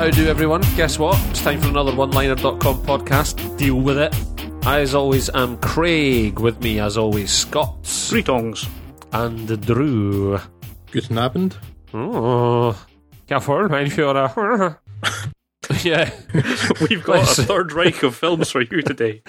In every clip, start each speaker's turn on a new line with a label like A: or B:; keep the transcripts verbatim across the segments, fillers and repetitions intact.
A: How do everyone? Guess what? It's time for another one liner dot com podcast. Deal with it. I, as always, am Craig. With me, as always, Scott.
B: Three tongs.
A: And Drew.
C: Guten Abend.
A: Oh, careful, mind for a... Yeah.
B: We've got Let's... a third Reich of films for you today.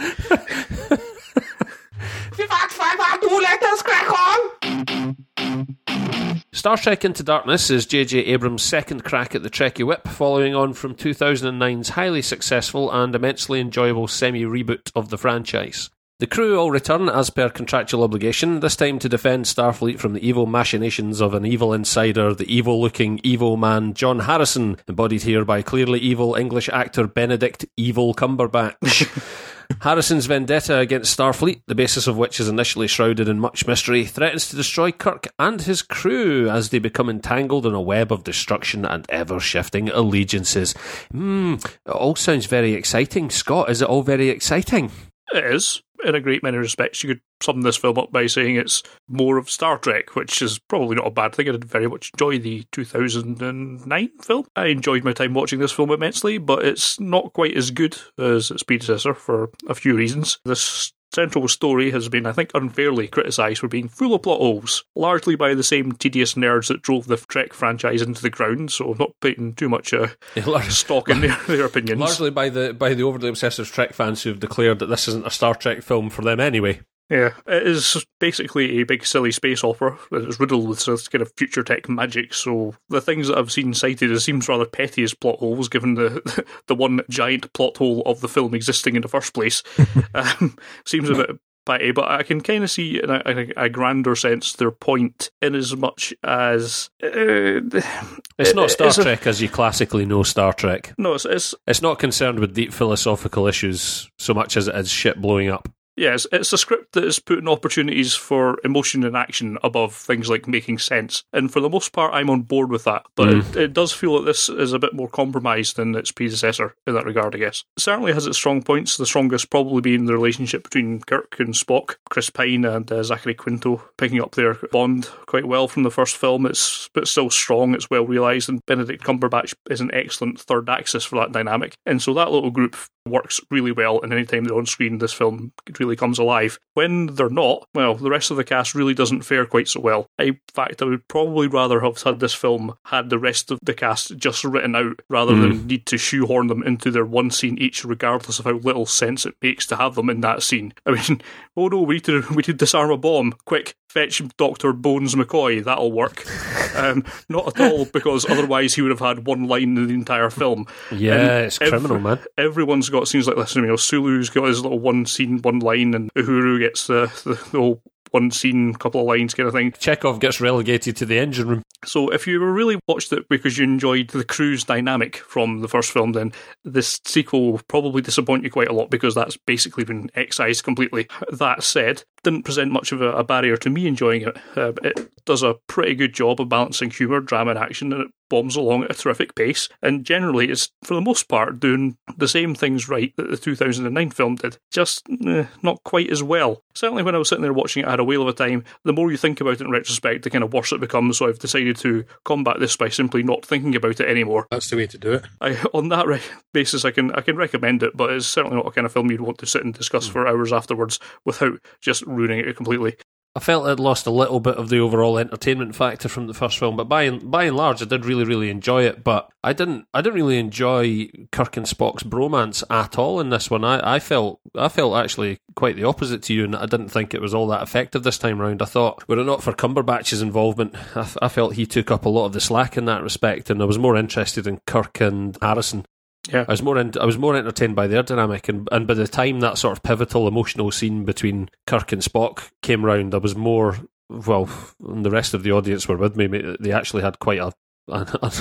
A: Star Trek Into Darkness is J J Abrams' second crack at the Trekkie whip, following on from two thousand nine's highly successful and immensely enjoyable semi-reboot of the franchise. The crew all return as per contractual obligation, this time to defend Starfleet from the evil machinations of an evil insider, the evil-looking evil man John Harrison, embodied here by clearly evil English actor Benedict Evil Cumberbatch. Harrison's vendetta against Starfleet, the basis of which is initially shrouded in much mystery, threatens to destroy Kirk and his crew as they become entangled in a web of destruction and ever-shifting allegiances. Hmm, it all sounds very exciting. Scott, is it all very exciting?
B: It is. In a great many respects, you could sum this film up by saying it's more of Star Trek, which is probably not a bad thing. I did very much enjoy the two thousand nine film. I enjoyed my time watching this film immensely, but it's not quite as good as its predecessor for a few reasons. This central story has been, I think, unfairly criticised for being full of plot holes, largely by the same tedious nerds that drove the Trek franchise into the ground, so I'm not putting too much uh, stock in their, their opinions.
A: Largely by the by the overly obsessive Trek fans who've declared that this isn't a Star Trek film for them anyway.
B: Yeah, it is basically a big silly space opera that is riddled with sort of kind of future tech magic, so the things that I've seen cited as seems rather petty as plot holes, given the the one giant plot hole of the film existing in the first place. um, seems a bit petty, but I can kind of see in a, in a grander sense their point, in as much as... Uh,
A: it's not Star
B: it's
A: Trek
B: a,
A: as you classically know Star Trek.
B: No, it's, it's...
A: It's not concerned with deep philosophical issues so much as it is shit blowing up.
B: Yes, it's a script that is putting opportunities for emotion and action above things like making sense. And for the most part, I'm on board with that. But mm. it, it does feel that this is a bit more compromised than its predecessor in that regard, I guess. It certainly has its strong points, the strongest probably being the relationship between Kirk and Spock. Chris Pine and uh, Zachary Quinto picking up their bond quite well from the first film. It's, it's still strong, it's well realised, and Benedict Cumberbatch is an excellent third axis for that dynamic. And so that little group works really well, and any time they're on screen, this film really comes alive. When they're not, well, the rest of the cast really doesn't fare quite so well. In fact, I would probably rather have had this film had the rest of the cast just written out, rather mm. than need to shoehorn them into their one scene each, regardless of how little sense it makes to have them in that scene. I mean, oh no, we need to, we need to disarm a bomb. Quick, fetch Doctor Bones McCoy, that'll work. Um, not at all, because otherwise he would have had one line in the entire film.
A: Yeah, and it's
B: every,
A: criminal, man.
B: Everyone's got scenes like this. You know, Sulu's got his little one scene, one line, and Uhuru gets the, the, the whole one scene, couple of lines kind of thing.
A: Chekhov gets relegated to the engine room.
B: So if you really watched it because you enjoyed the crew's dynamic from the first film, then this sequel will probably disappoint you quite a lot, because that's basically been excised completely. That said, didn't present much of a, a barrier to me enjoying it. Uh, it does a pretty good job of balancing humour, drama and action, and it bombs along at a terrific pace, and generally it's, for the most part, doing the same things right that the two thousand nine film did, just eh, not quite as well. Certainly when I was sitting there watching it, I had a whale of a time. The more you think about it in retrospect, the kind of worse it becomes, so I've decided to combat this by simply not thinking about it anymore.
C: That's the way to do it.
B: I, on that re- basis, I can I can recommend it, but it's certainly not a kind of film you'd want to sit and discuss mm. for hours afterwards without just ruining it completely.
A: I felt it lost a little bit of the overall entertainment factor from the first film, but by and, by and large, I did really, really enjoy it. But I didn't, I didn't really enjoy Kirk and Spock's bromance at all in this one. I, I felt, I felt actually quite the opposite to you, and I didn't think it was all that effective this time round. I thought, were it not for Cumberbatch's involvement, I, I felt he took up a lot of the slack in that respect, and I was more interested in Kirk and Harrison.
B: Yeah,
A: I was more in, I was more entertained by their dynamic, and, and by the time that sort of pivotal emotional scene between Kirk and Spock came round, I was more, well, and the rest of the audience were with me. They actually had quite a a,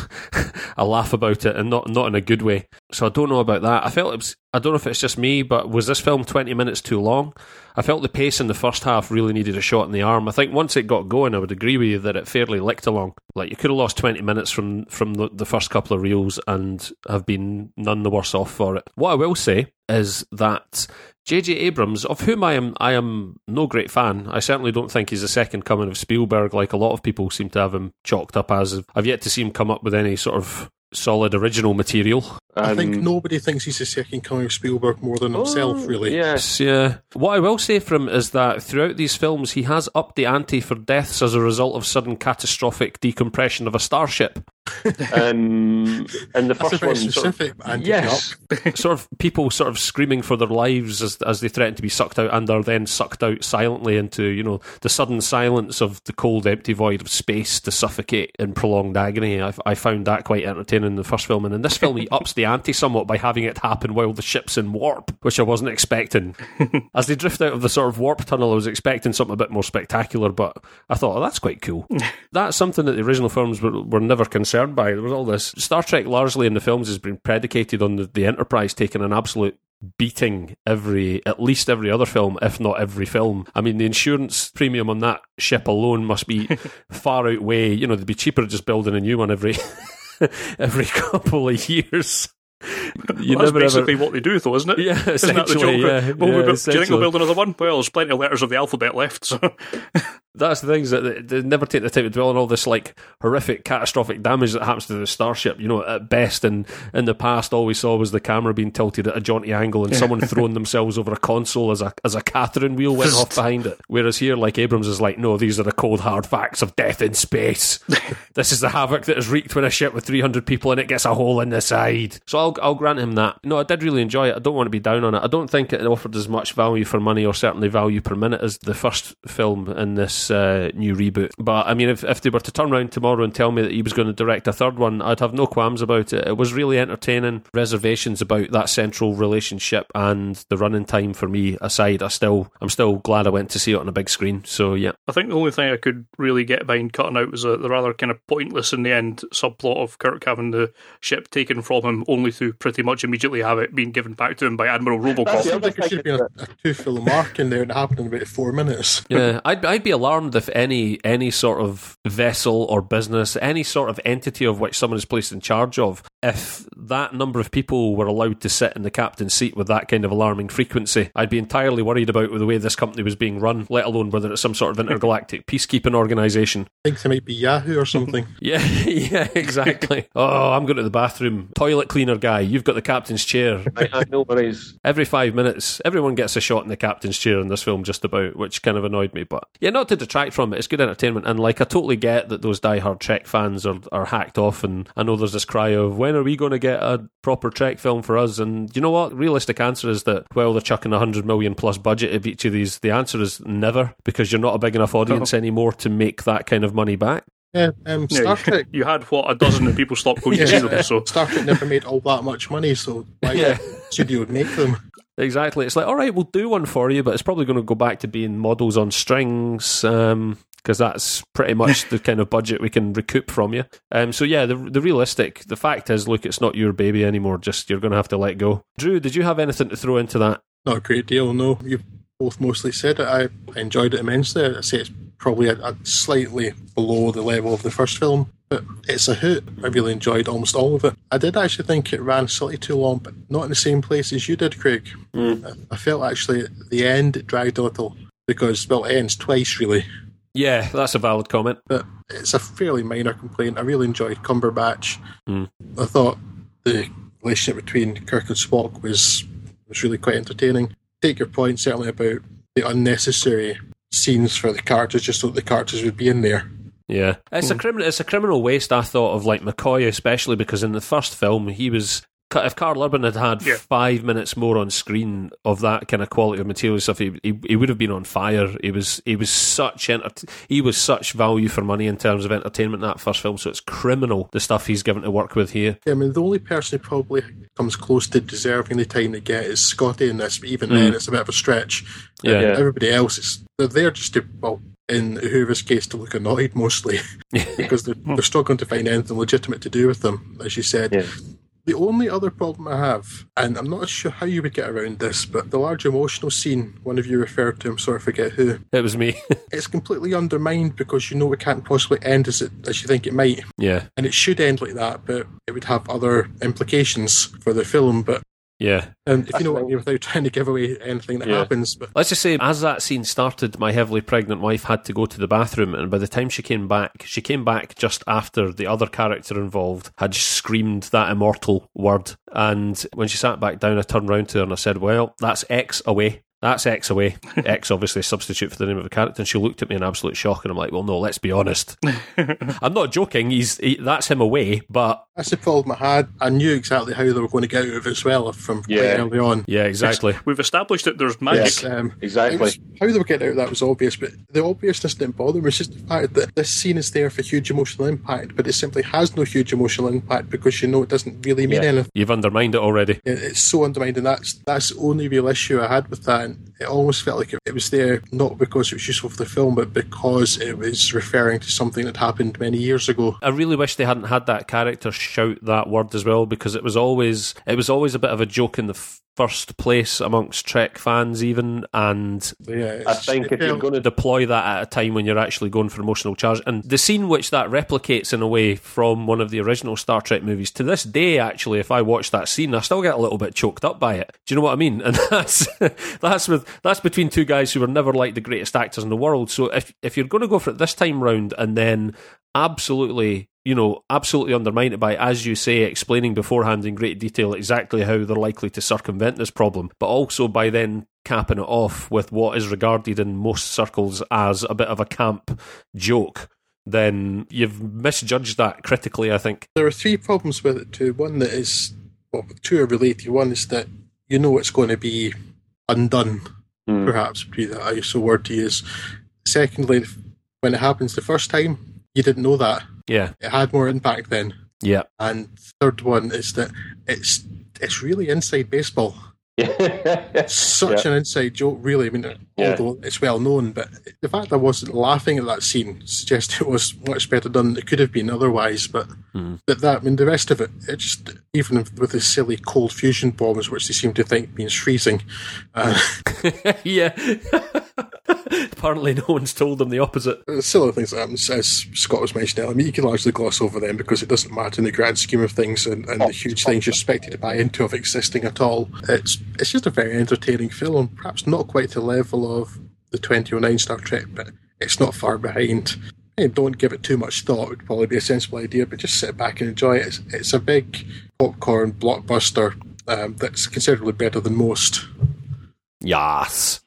A: a laugh about it, and not not in a good way. So I don't know about that. I felt it was, I don't know if it's just me, but was this film twenty minutes too long? I felt the pace in the first half really needed a shot in the arm. I think once it got going, I would agree with you that it fairly licked along. Like, you could have lost twenty minutes from, from the, the first couple of reels and have been none the worse off for it. What I will say is that J J Abrams, of whom I am I am no great fan, I certainly don't think he's the second coming of Spielberg like a lot of people seem to have him chalked up as. I've yet to see him come up with any sort of solid original material.
C: I think
D: Um,
C: nobody thinks he's the second coming of Spielberg more than himself,
D: oh,
C: really.
D: Yes.
A: Yeah. What I will say for him is that throughout these films, he has upped the ante for deaths as a result of sudden catastrophic decompression of a starship.
D: Um, and the
C: That's a
D: first
C: very
D: one, sort of-
C: specific and
D: yes,
A: Sort of people sort of screaming for their lives as as they threaten to be sucked out and are then sucked out silently into, you know, the sudden silence of the cold, empty void of space to suffocate in prolonged agony. I, I found that quite entertaining in the first film, and in this film he ups the ante somewhat by having it happen while the ship's in warp, which I wasn't expecting. As they drift out of the sort of warp tunnel, I was expecting something a bit more spectacular, but I thought, oh, that's quite cool. That's something that the original films were, were never concerned by. There was all this. Star Trek largely in the films has been predicated on the, the Enterprise taking an absolute beating every, at least every other film, if not every film. I mean, the insurance premium on that ship alone must be far outweigh, you know, they'd be cheaper just building a new one every every couple of years. You
B: Well, that's
A: never
B: basically
A: ever...
B: what they do, though, isn't it?
A: Yeah,
B: Isn't that the
A: essentially,
B: joke?
A: yeah,
B: Well,
A: yeah,
B: we build- do you think
A: essentially.
B: we'll build another one? Well, there's plenty of letters of the alphabet left, so...
A: That's the things that they, they never take the time to dwell on all this like horrific, catastrophic damage that happens to the starship. You know, at best, and in the past, all we saw was the camera being tilted at a jaunty angle and someone throwing themselves over a console as a as a Catherine wheel went off behind it. Whereas here, like Abrams is like, no, these are the cold hard facts of death in space. This is the havoc that is wreaked when a ship with three hundred people in it gets a hole in the side. So I'll I'll grant him that. No, I did really enjoy it. I don't want to be down on it. I don't think it offered as much value for money, or certainly value per minute, as the first film in this uh, new reboot. But I mean, if, if they were to turn around tomorrow and tell me that he was going to direct a third one, I'd have no qualms about it. It was really entertaining. Reservations about that central relationship and the running time for me aside, I still, I'm still glad I went to see it on a big screen. So yeah.
B: I think the only thing I could really get behind cutting out was a, the rather kind of pointless in the end subplot of Kirk having the ship taken from him, only to pretty much immediately have it being given back to him by Admiral
D: That's
C: I
D: the
B: Robocop.
C: feel
D: other
C: like it should have been a, a two-film arc in there, and it happened in about four minutes.
A: Yeah, I'd I'd be alarmed if any any sort of vessel or business, any sort of entity of which someone is placed in charge of, if that number of people were allowed to sit in the captain's seat with that kind of alarming frequency, I'd be entirely worried about the way this company was being run, let alone whether it's some sort of intergalactic peacekeeping organisation.
C: I think they might be Yahoo or something.
A: Yeah, yeah, exactly. Oh, I'm going to the bathroom. Toilet cleaner guy, you've got the captain's chair.
D: I, I know worries.
A: Every five minutes, everyone gets a shot in the captain's chair in this film, just about, which kind of annoyed me. But yeah, not to detract from it, it's good entertainment. And like, I totally get that those diehard Trek fans are, are hacked off. And I know there's this cry of, when are we going to get a proper Trek film for us? And you know what? Realistic answer is that, well, they're chucking a hundred million plus budget at each of these. The answer is never, because you're not a big enough audience
B: Oh.
A: anymore to make that kind of money back.
C: Yeah, um,
B: Yeah,
C: Star
B: you-
C: Trek.
B: You had, what, a dozen and people stopped going to see them, so...
C: Star Trek never made all that much money, so why
A: Yeah.
C: would the studio make them?
A: Exactly. It's like, all right, we'll do one for you, but it's probably going to go back to being models on strings, um, because that's pretty much the kind of budget we can recoup from you. Um, so yeah, the the realistic, the fact is, look, it's not your baby anymore. Just you're going to have to let go. Drew, did you have anything to throw into that?
C: Not a great deal, no. You've both mostly said it. I enjoyed it immensely. I'd say it's probably a, a slightly below the level of the first film, but it's a hoot. I really enjoyed almost all of it. I did actually think it ran slightly too long, but not in the same place as you did, Craig.
A: Mm.
C: I, I felt actually at the end it dragged a little, because, well, it ends twice, really.
A: Yeah, that's a valid comment.
C: But it's a fairly minor complaint. I really enjoyed Cumberbatch.
A: Mm.
C: I thought the relationship between Kirk and Spock was was really quite entertaining. Take your point, certainly, about the unnecessary scenes for the characters, just so that the characters would be in there.
A: Yeah, it's a criminal. It's a criminal waste. I thought of like McCoy, especially because in the first film he was. If Karl Urban had had
B: Yeah.
A: five minutes more on screen of that kind of quality of material stuff, he, he he would have been on fire. He was he was such enter- he was such value for money in terms of entertainment in that first film. So it's criminal the stuff he's given to work with here.
C: Yeah, I mean, the only person who probably comes close to deserving the time they get is Scotty in this, but even then it's a bit of a stretch.
A: Yeah.
C: Uh,
D: Yeah.
C: Everybody else, is they're there just to, well, in whoever's case, to look annoyed mostly, because they're, they're struggling to find anything legitimate to do with them, as you said.
D: Yeah.
C: The only other problem I have, and I'm not sure how you would get around this, but the large emotional scene one of you referred to, I'm sorry, I forget who,
A: It was me.
C: it's completely undermined because you know it can't possibly end as it as you think it might.
A: Yeah.
C: And it should end like that, but it would have other implications for the film. But
A: Yeah.
C: Um, if you know what I mean, without trying to give away anything that
D: Yeah.
C: happens. But
A: Let's just say, as that scene started, my heavily pregnant wife had to go to the bathroom, and by the time she came back, she came back just after the other character involved had screamed that immortal word. And when she sat back down, I turned round to her and I said, well, that's X away. That's X away. X, obviously, a substitute for the name of a character. And she looked at me in absolute shock, and I'm like, well, no, let's be honest. I'm not joking. He's he, that's him away, but...
C: that's the problem I had. I knew exactly how they were going to get out of it as well from quite
D: Yeah.
C: early on.
A: Yeah, exactly.
B: We've established that there's magic.
C: Yes, um,
D: Exactly.
C: it was- how they were getting out of that was obvious, but the obviousness didn't bother me. It's just the fact that this scene is there for huge emotional impact, but it simply has no huge emotional impact because you know it doesn't really mean
D: Yeah.
C: anything.
A: You've undermined it already.
C: It- It's so undermined, and that's that's the only real issue I had with that. And it almost felt like it, it was there not because it was useful for the film, but because it was referring to something that happened many years ago.
A: I really wish they hadn't had that character shout that word as well, because it was always it was always a bit of a joke in the f- first place amongst Trek fans even, and
C: So, yeah, it's-
D: I think
C: it
D: if you're
C: felt-
D: going to
A: deploy that at a time when you're actually going for emotional charge. And the scene which that replicates in a way from one of the original Star Trek movies, to this day, actually, if I watch that scene, I still get a little bit choked up by it. Do you know what I mean? And that's that's with that's between two guys who were never like the greatest actors in the world. So if if you're going to go for it this time round and then absolutely, you know, absolutely undermine it by, as you say, explaining beforehand in great detail exactly how they're likely to circumvent this problem, but also by then capping it off with what is regarded in most circles as a bit of a camp joke, then you've misjudged that critically, I think.
C: There are three problems with it too. One that is, well, two are related. One is that you know it's going to be undone,
D: Mm.
C: perhaps would be the I S O word to use. Secondly, when it happens the first time, you didn't know that.
A: Yeah,
C: It had more impact then.
A: yeah.
C: And third one is that it's it's really inside baseball. Such
D: Yeah.
C: an inside joke, really. I mean,
D: Yeah.
C: although it's well known, but the fact I wasn't laughing at that scene suggests it was much better done than it could have been otherwise. But
A: Mm.
C: but that, I mean, the rest of it, it just, even with the silly cold fusion bombs, which they seem to think means freezing, uh,
A: Yeah. Apparently no one's told them the opposite.
C: silly things like that, as Scott was mentioning. I mean, you can largely gloss over them because it doesn't matter in the grand scheme of things, and, and the huge things you're expected to buy into of existing at all. It's it's just a very entertaining film, perhaps not quite to the level of the twenty oh nine Star Trek, but it's not far behind. And don't give it too much thought, would probably be a sensible idea, but just sit back and enjoy it. It's, it's a big popcorn blockbuster um, that's considerably better than most.
A: Yes.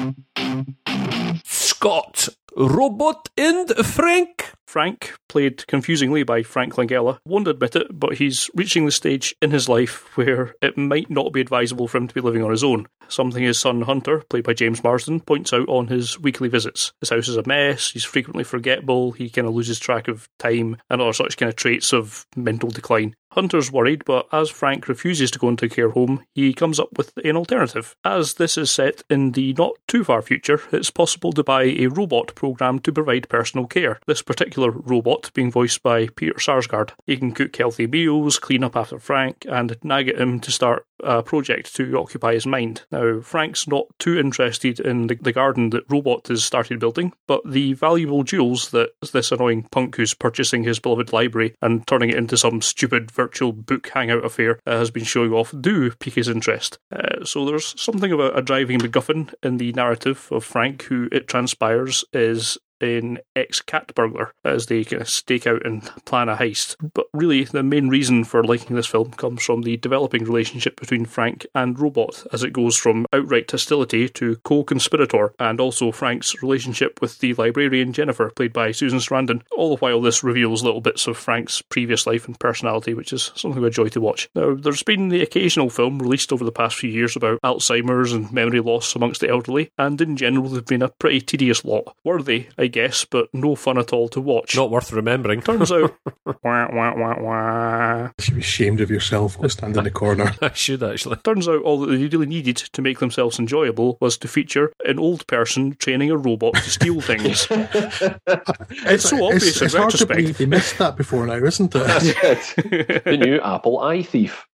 A: Scott, Robot and Frank.
B: Frank, played confusingly by Frank Langella, won't admit it, but he's reaching the stage in his life where it might not be advisable for him to be living on his own. Something his son Hunter, played by James Marsden, points out on his weekly visits. His house is a mess, he's frequently forgetful, he kind of loses track of time, and other such kind of traits of mental decline. Hunter's worried, but as Frank refuses to go into a care home, he comes up with an alternative. As this is set in the not too far future, it's possible to buy a robot programmed to provide personal care. This particular robot being voiced by Peter Sarsgaard. He can cook healthy meals, clean up after Frank, and nag at him to start a project to occupy his mind. Now, Frank's not too interested in the, the garden that Robot has started building, but the valuable jewels that this annoying punk who's purchasing his beloved library and turning it into some stupid virtual book hangout affair uh, has been showing off do pique his interest. Uh, so there's something of a, a driving MacGuffin in the narrative of Frank, who it transpires is an ex-cat burglar as they kind of stake out and plan a heist. But really, the main reason for liking this film comes from the developing relationship between Frank and Robot, as it goes from outright hostility to co-conspirator, and also Frank's relationship with the librarian Jennifer, played by Susan Sarandon. All the while, this reveals little bits of Frank's previous life and personality, which is something of a joy to watch. Now, there's been the occasional film released over the past few years about Alzheimer's and memory loss amongst the elderly, and in general, they've been a pretty tedious lot. Worthy, I guess, but no fun at all to watch.
A: Not worth remembering.
B: Turns out, wah, wah, wah, wah.
C: You should be ashamed of yourself. Go stand in the corner.
A: I should actually.
B: Turns out all that they really needed to make themselves enjoyable was to feature an old person training a robot to steal things. It's so obvious
C: it's,
B: in
C: it's hard to
B: retrospect.
C: believe they missed that before now, isn't it?
D: That's it. The new Apple Eye Thief.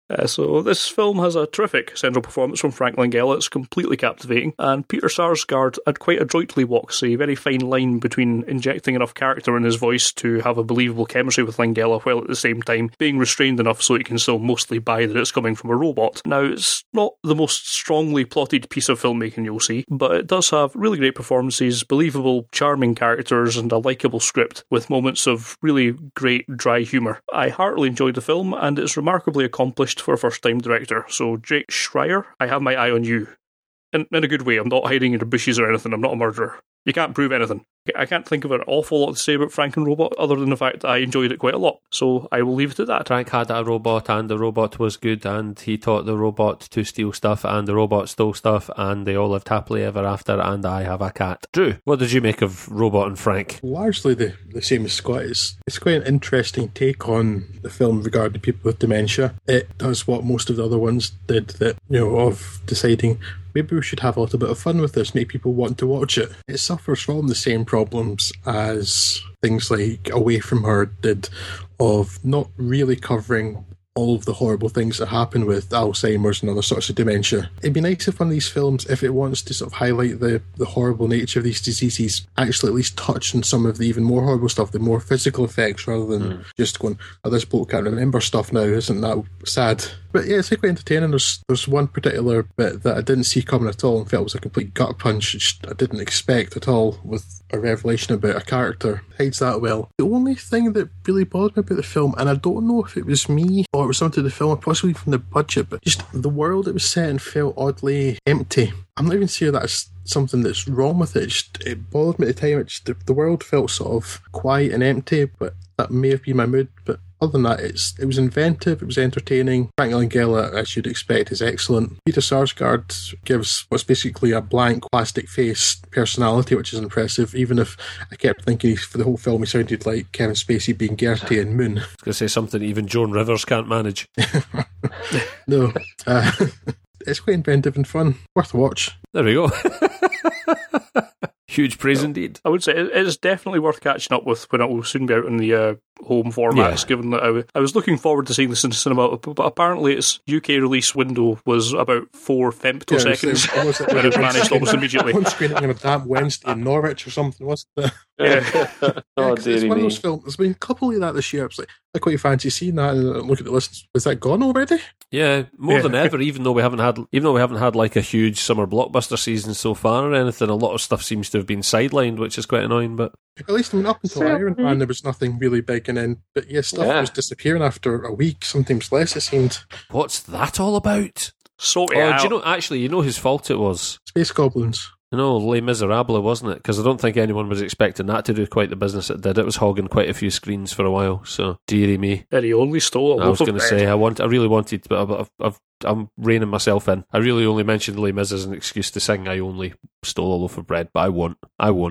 B: Uh, so this film has a terrific central performance from Frank Langella. It's completely captivating, and Peter Sarsgaard had quite adroitly walks a very fine line between injecting enough character in his voice to have a believable chemistry with Langella, while at the same time being restrained enough so you can still mostly buy that it's coming from a robot. Now, it's not the most strongly plotted piece of filmmaking you'll see, but it does have really great performances, believable, charming characters, and a likeable script with moments of really great dry humour. I heartily enjoyed the film, and it's remarkably accomplished for a first-time director. So, Jake Schreier, I have my eye on you. In, in a good way. I'm not hiding in the bushes or anything. I'm not a murderer. You can't prove anything. I can't think of an awful lot to say about Frank and Robot other than the fact that I enjoyed it quite a lot. So I will leave it at that.
A: Frank had a robot, and the robot was good, and he taught the robot to steal stuff, and the robot stole stuff, and they all lived happily ever after, and I have a cat. Drew, what did you make of Robot and Frank?
C: Largely the, the same as Scott. It's, it's quite an interesting take on the film regarding people with dementia. It does what most of the other ones did, that, you know, of deciding maybe we should have a little bit of fun with this, make people want to watch it. It suffers from the same problems as things like Away From Her did, of not really covering all of the horrible things that happen with Alzheimer's and other sorts of dementia. It'd be nice if one of these films, if it wants to sort of highlight the, the horrible nature of these diseases, actually at least touch on some of the even more horrible stuff, the more physical effects, rather than mm. just going, oh, this bloke can't remember stuff now, isn't that sad? But yeah, it's quite entertaining. There's there's one particular bit that I didn't see coming at all and felt was a complete gut punch, which I didn't expect at all, with a revelation about a character. Hides that well. The only thing that really bothered me about the film, and I don't know if it was me or it was something to the film, or possibly from the budget, but just the world it was set in felt oddly empty. I'm not even sure that's something that's wrong with it. It, just, it bothered me at the time. It just, the, the world felt sort of quiet and empty, but that may have been my mood. But other than that, it's it was inventive, it was entertaining. Frank Langella, as you'd expect, is excellent. Peter Sarsgaard gives what's basically a blank plastic face personality, which is impressive, even if I kept thinking for the whole film he sounded like Kevin Spacey being Gertie in Moon.
A: I was going to say something even Joan Rivers can't manage.
C: No. Uh, it's quite inventive and fun. Worth a watch.
A: There we go. Huge praise indeed.
B: I would say it is definitely worth catching up with when it will soon be out in the uh, home formats, yeah. Given that I, w- I was looking forward to seeing this in cinema, but apparently its U K release window was about four femtoseconds, yeah, it was, it was, and it vanished almost immediately.
C: One screening on a damn Wednesday in Norwich or something, wasn't it?
B: Yeah.
C: yeah
D: oh,
C: it's, it's one of those films. There's been a couple of that this year. It's like, I quite fancy seeing that and look at the list. Is that gone already?
A: Yeah, more
B: yeah.
A: than ever. Even though we haven't had, even though we haven't had like a huge summer blockbuster season so far or anything, a lot of stuff seems to have been sidelined, which is quite annoying. But
C: at least I mean, up until Iron Man, there was nothing really big, and then but yeah, stuff yeah. was disappearing after a week, sometimes less. It seemed.
A: What's that all about?
B: So
A: oh, do you know? Actually, you know whose fault it was?
C: Space Goblins.
A: You know, Les Miserables, wasn't it? Because I don't think anyone was expecting that to do quite the business it did. It was hogging quite a few screens for a while, so dearie me.
B: And he only stole a
A: I was going to say, I want, I really wanted, but I've, I've, I'm reining myself in. I really only mentioned Les Mis as an excuse to sing I only stole a loaf of bread, but I won't. I won't.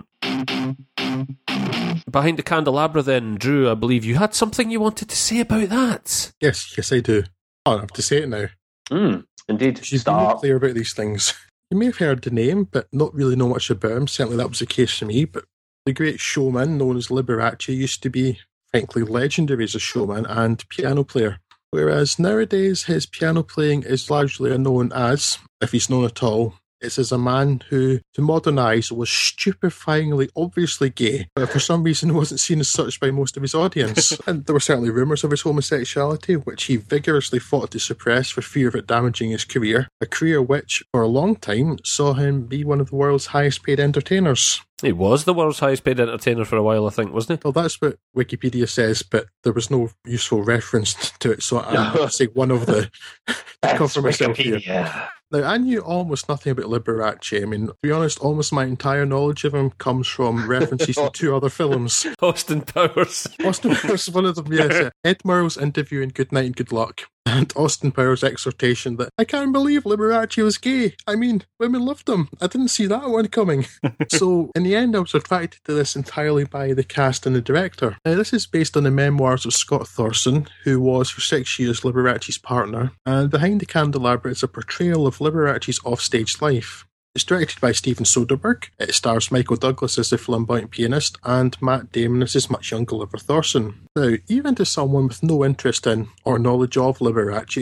A: Behind the Candelabra then, Drew, I believe you had something you wanted to say about that.
C: Yes, yes I do. Oh, I have to say it now.
D: Mm, indeed.
C: She's not clear about these things. You may have heard the name, but not really know much about him. Certainly that was the case for me. But the great showman known as Liberace used to be, frankly, legendary as a showman and piano player. Whereas nowadays his piano playing is largely unknown as, if he's known at all, it's as a man who, to modernise, was stupefyingly obviously gay, but for some reason wasn't seen as such by most of his audience. And there were certainly rumours of his homosexuality, which he vigorously fought to suppress for fear of it damaging his career, a career which, for a long time, saw him be one of the world's highest paid entertainers.
A: He was the world's highest paid entertainer for a while, I think, wasn't he?
C: Well, that's what Wikipedia says, but there was no useful reference to it, so I'm going to say one of the to cover myself here. Now, I knew almost nothing about Liberace. I mean, to be honest, almost my entire knowledge of him comes from references to two other films.
A: Austin Powers.
C: Austin Powers is one of them, yes. Ed Murrow's interview in Good Night and Good Luck. And Austin Powers' exhortation that, I can't believe Liberace was gay. I mean, women loved him. I didn't see that one coming. So, in the end, I was attracted to this entirely by the cast and the director. Now, this is based on the memoirs of Scott Thorson, who was for six years Liberace's partner. And Behind the Candelabra is a portrayal of Liberace's offstage life. It's directed by Steven Soderbergh. It stars Michael Douglas as the flamboyant pianist and Matt Damon as his much younger Oliver Thorson. Now, even to someone with no interest in or knowledge of Liberace,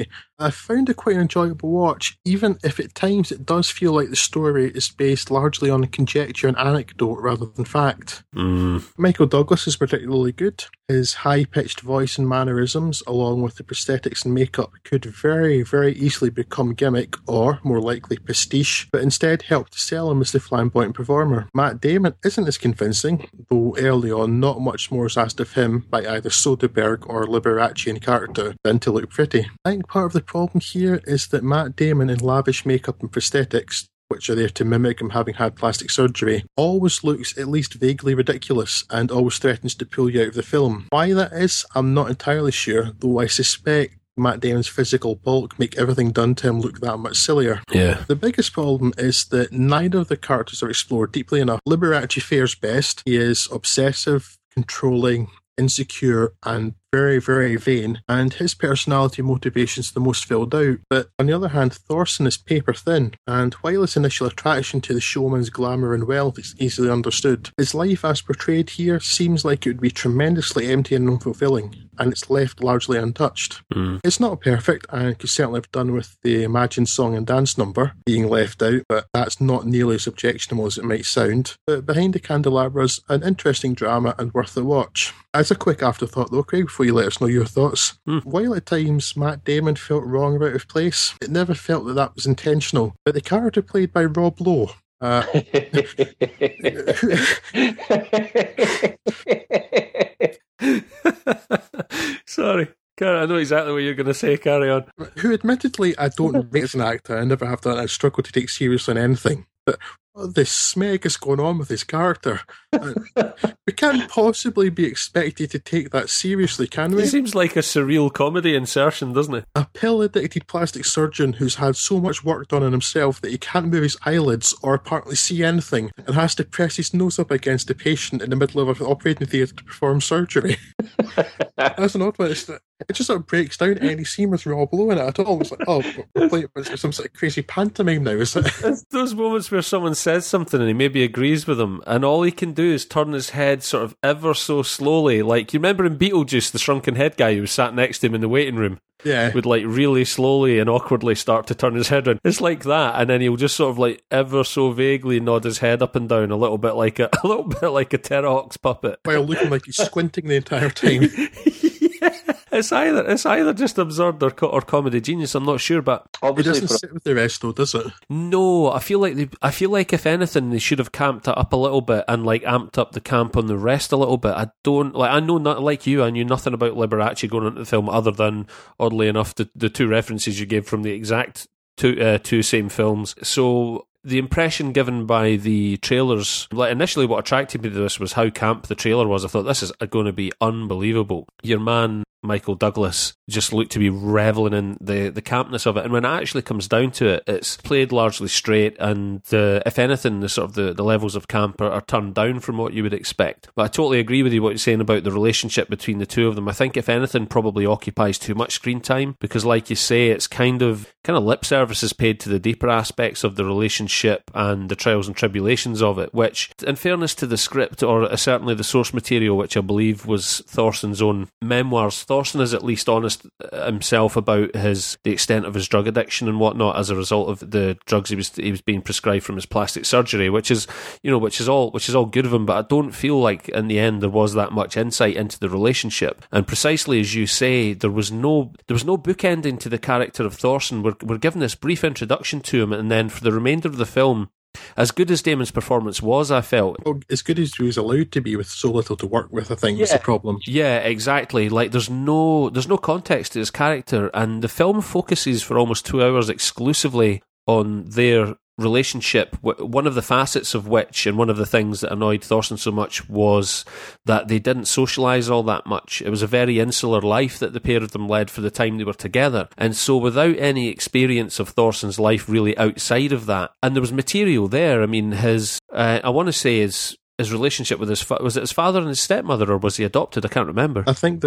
C: I found it quite an enjoyable watch, even if at times it does feel like the story is based largely on conjecture and anecdote rather than fact.
A: Mm.
C: Michael Douglas is particularly good. His high-pitched voice and mannerisms, along with the prosthetics and makeup, could very, very easily become gimmick, or, more likely, pastiche, but instead help to sell him as the flamboyant performer. Matt Damon isn't as convincing, though early on not much more is asked of him by either Soderbergh or Liberace in character than to look pretty. I think part of the problem here is that Matt Damon in lavish makeup and prosthetics, which are there to mimic him having had plastic surgery, always looks at least vaguely ridiculous and always threatens to pull you out of the film. Why that is, I'm not entirely sure, though I suspect Matt Damon's physical bulk make everything done to him look that much sillier.
A: Yeah.
C: The biggest problem is that neither of the characters are explored deeply enough. Liberace fares best. He is obsessive, controlling, insecure, and very, very vain, and his personality motivation's the most filled out. But on the other hand, Thorson is paper thin, and while his initial attraction to the showman's glamour and wealth is easily understood, his life as portrayed here seems like it would be tremendously empty and unfulfilling, and it's left largely untouched. Mm. It's not perfect, and could certainly have done with the imagined song and dance number being left out, but that's not nearly as objectionable as it might sound. But Behind the Candelabra's an interesting drama and worth a watch. As a quick afterthought though, Craig, before you let us know your thoughts, mm. while at times Matt Damon felt wrong or out of place, it never felt that that was intentional. But the character played by Rob Lowe, uh,
A: Sorry. I know exactly what you're going to say, carry on.
C: Who admittedly I don't rate as an actor, I never have done, I struggle to take seriously on anything, but what the smeg is going on with his character? We can't possibly be expected to take that seriously, can we?
A: It seems like a surreal comedy insertion, doesn't it?
C: A pill-addicted plastic surgeon who's had so much work done on himself that he can't move his eyelids or apparently see anything, and has to press his nose up against a patient in the middle of an operating theatre to perform surgery. That's an odd one. It's, it just sort of breaks down any scene with Rob Lowe in it at all. It's like, oh, we're playing some sort of crazy pantomime now, is it?
A: It's those moments where someone says something and he maybe agrees with them, and all he can do is turn his head sort of ever so slowly. Like, you remember in Beetlejuice, the shrunken head guy who was sat next to him in the waiting room?
C: Yeah.
A: Would like really slowly and awkwardly start to turn his head around. It's like that, and then he'll just sort of like ever so vaguely nod his head up and down a little bit like a, a little bit like a Terrahawks puppet.
C: While looking like he's squinting the entire time.
A: Yeah. It's either it's either just absurd or co- or comedy genius. I'm not sure, but
C: obviously it doesn't sit with the rest, though, does it?
A: No, I feel like they, I feel like if anything, they should have camped it up a little bit and like amped up the camp on the rest a little bit. I don't like. I know not like you. I knew nothing about Liberace going into the film, other than oddly enough the the two references you gave from the exact two uh, two same films. So the impression given by the trailers, like initially what attracted me to this was how camp the trailer was. I thought this is going to be unbelievable. Your man Michael Douglas just looked to be revelling in the, the campness of it, and when it actually comes down to it, it's played largely straight, and the, if anything, the sort of the, the levels of camp are, are turned down from what you would expect. But I totally agree with you what you're saying about the relationship between the two of them. I think if anything, probably occupies too much screen time, because like you say, it's kind of kind of lip service is paid to the deeper aspects of the relationship and the trials and tribulations of it, which, in fairness to the script, or certainly the source material, which I believe was Thorson's own memoirs, Thorson is at least honest himself about his the extent of his drug addiction and whatnot as a result of the drugs he was he was being prescribed from his plastic surgery, which is you know which is all which is all good of him. But I don't feel like in the end there was that much insight into the relationship. And precisely as you say, there was no there was no bookending to the character of Thorson. We're we're given this brief introduction to him, and then for the remainder of the film, as good as Damon's performance was, I felt,
C: well, as good as he was allowed to be with so little to work with, I think, was
A: yeah.
C: the problem.
A: Yeah, exactly. Like, there's no there's no context to his character, and the film focuses for almost two hours exclusively on their relationship, one of the facets of which, and one of the things that annoyed Thorson so much, was that they didn't socialise all that much. It was a very insular life that the pair of them led for the time they were together, and so without any experience of Thorson's life really outside of that, and there was material there. I mean, his uh, I want to say his his relationship with his fa- was it his father and his stepmother, or was he adopted? I can't remember.
C: I think they're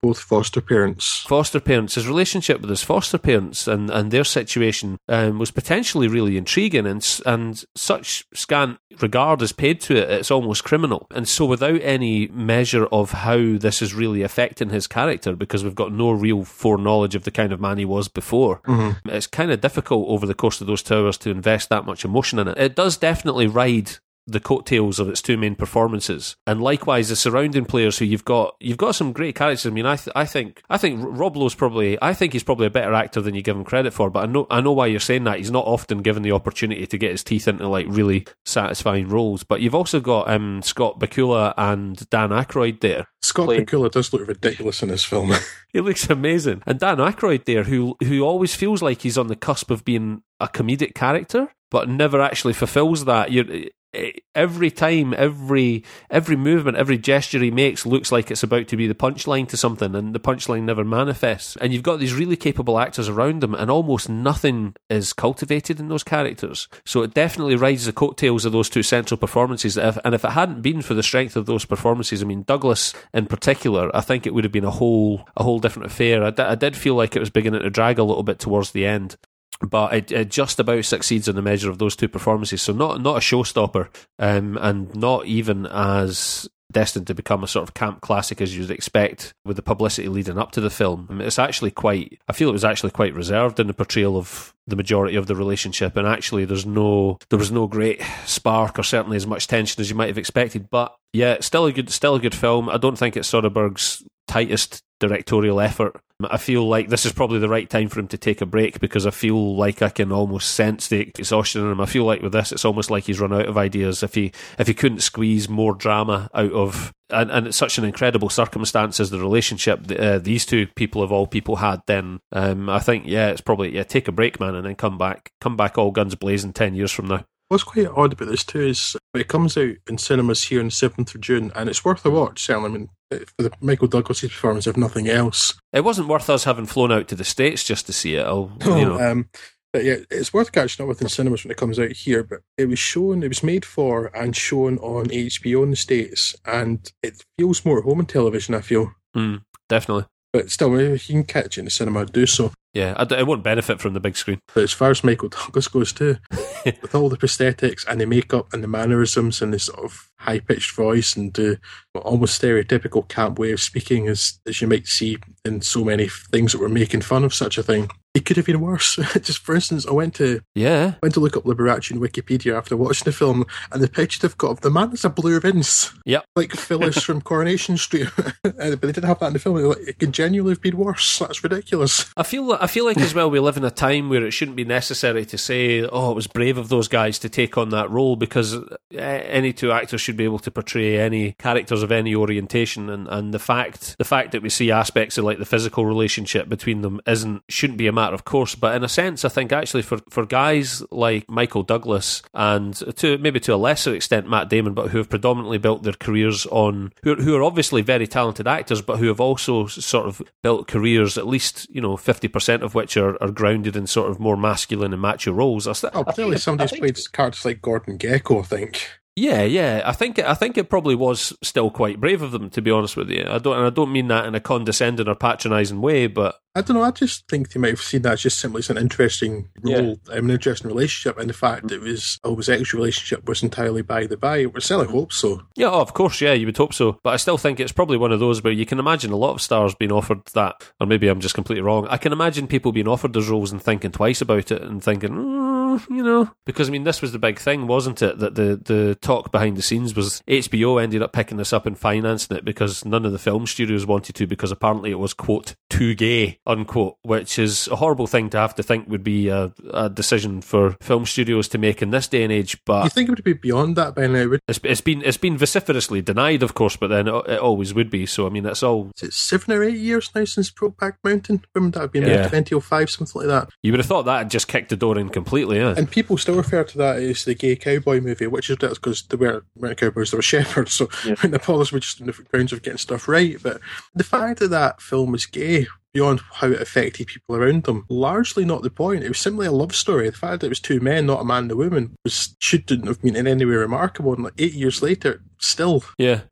C: Both foster parents.
A: Foster parents, his relationship with his foster parents and, and their situation um, was potentially really intriguing, and and such scant regard is paid to it, it's almost criminal. And so without any measure of how this is really affecting his character, because we've got no real foreknowledge of the kind of man he was before, mm-hmm. it's kind of difficult over the course of those two hours to invest that much emotion in it. It does definitely ride the coattails of its two main performances, and likewise the surrounding players who you've got. You've got some great characters. I mean, I th- I think I think Rob Lowe's probably I think he's probably a better actor than you give him credit for. But I know I know why you're saying that. He's not often given the opportunity to get his teeth into like really satisfying roles. But you've also got um, Scott Bakula and Dan Aykroyd there.
C: Scott
D: Play.
C: Bakula does look ridiculous in this film.
A: He looks amazing, and Dan Aykroyd there, who who always feels like he's on the cusp of being a comedic character, but never actually fulfills that. You're Every time, every every movement, every gesture he makes looks like it's about to be the punchline to something, and the punchline never manifests. And you've got these really capable actors around them, and almost nothing is cultivated in those characters. So it definitely rides the coattails of those two central performances. And if it hadn't been for the strength of those performances, I mean, Douglas in particular, I think it would have been a whole a whole different affair. I, d- I did feel like it was beginning to drag a little bit towards the end, but it, it just about succeeds in the measure of those two performances. So not not a showstopper, um, and not even as destined to become a sort of camp classic as you'd expect with the publicity leading up to the film. I mean, it's actually quite, I feel it was actually quite reserved in the portrayal of the majority of the relationship, and actually there's no there was no great spark or certainly as much tension as you might have expected. But yeah, still a good still a good film. I don't think it's Soderbergh's tightest directorial effort. I feel like this is probably the right time for him to take a break, because I feel like I can almost sense the exhaustion in him. I feel like with this, it's almost like he's run out of ideas. If he if he couldn't squeeze more drama out of, and, and it's such an incredible circumstance as the relationship that, uh, these two people of all people had, then um, I think, yeah, it's probably, yeah, take a break, man, and then come back, come back all guns blazing ten years from now.
C: What's quite odd about this too is it comes out in cinemas here on the seventh of June, and it's worth a watch, certainly. I mean, for the Michael Douglas performance, if nothing else.
A: It wasn't worth us having flown out to the States just to see it. I'll, you know.
C: um, but yeah, it's worth catching up with in cinemas when it comes out here, but it was shown, it was made for and shown on H B O in the States, and it feels more at home on television, I feel.
A: Mm, definitely.
C: But still, if you can catch it in the cinema, do so.
A: Yeah, I d- it won't benefit from the big screen.
C: But as far as Michael Douglas goes too, with all the prosthetics and the makeup and the mannerisms and the sort of high-pitched voice and the almost stereotypical camp way of speaking, as as you might see in so many things that were making fun of such a thing, it could have been worse. Just for instance, I went to
A: yeah
C: went to look up Liberace on Wikipedia after watching the film, and the picture they've got of the man is a blue rinse.
A: Yep.
C: Like Phyllis from Coronation Street. But they didn't have that in the film. Like, it could genuinely have been worse. That's ridiculous.
A: I feel I feel like as well we live in a time where it shouldn't be necessary to say, oh, it was brave of those guys to take on that role, because any two actors should be able to portray any characters of any orientation, and, and the fact the fact that we see aspects of like the physical relationship between them isn't shouldn't be a matter of course. But in a sense, I think actually for, for guys like Michael Douglas and to maybe to a lesser extent Matt Damon, but who have predominantly built their careers on who are, who are obviously very talented actors, but who have also sort of built careers, at least you know fifty percent of which are, are grounded in sort of more masculine and macho roles. Th-
C: oh, clearly somebody's think, played characters like Gordon Gekko, I think.
A: Yeah, yeah. I think I think it probably was still quite brave of them, to be honest with you. I don't, and I don't mean that in a condescending or patronising way, but
C: I don't know. I just think they might have seen that as just simply as an interesting role, yeah. um, an interesting relationship, and the fact that it was a homosexual relationship was entirely by the by. We certainly hope so.
A: Yeah, oh, of course, yeah, you would hope so. But I still think it's probably one of those where you can imagine a lot of stars being offered that, or maybe I'm just completely wrong. I can imagine people being offered those roles and thinking twice about it and thinking, mm, you know, because I mean, this was the big thing, wasn't it? That the the talk behind the scenes was H B O ended up picking this up and financing it because none of the film studios wanted to, because apparently it was quote too gay unquote, which is a horrible thing to have to think would be a, a decision for film studios to make in this day and age. But
C: you think it would be beyond that by now? Would
A: it's, it's been it's been vociferously denied, of course, but then it, it always would be. So I mean, it's all.
C: Is it seven or eight years now since Brokeback Mountain? When would that have been?
A: Yeah.
C: Like twenty oh five, something like that.
A: You would have thought that had just kicked the door in completely, yeah.
C: And people still refer to that as the gay cowboy movie, which is because they weren't, weren't cowboys, they were shepherds. So yeah. The Apollos were just on the grounds of getting stuff right. But the fact that that film was gay, beyond how it affected people around them, largely not the point. It was simply a love story. The fact that it was two men, not a man and a woman, was shouldn't have been in any way remarkable. And like eight years later, still.
A: Yeah.
C: Uh,